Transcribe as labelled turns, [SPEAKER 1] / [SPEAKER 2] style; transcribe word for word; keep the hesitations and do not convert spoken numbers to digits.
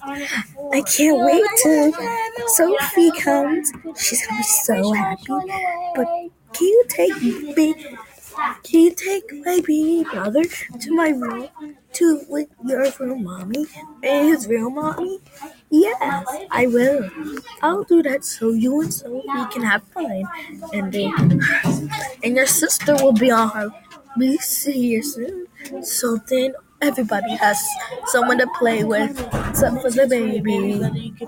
[SPEAKER 1] I can't wait till Sophie comes. She's gonna be so happy. But can you take me? Can you take my baby brother to my room, to with your real mommy and his real mommy? Yes, I will. I'll do that so you and Sophie can have fun, and they, and your sister will be on her. Be here soon. So then everybody has someone to play with, except for the baby.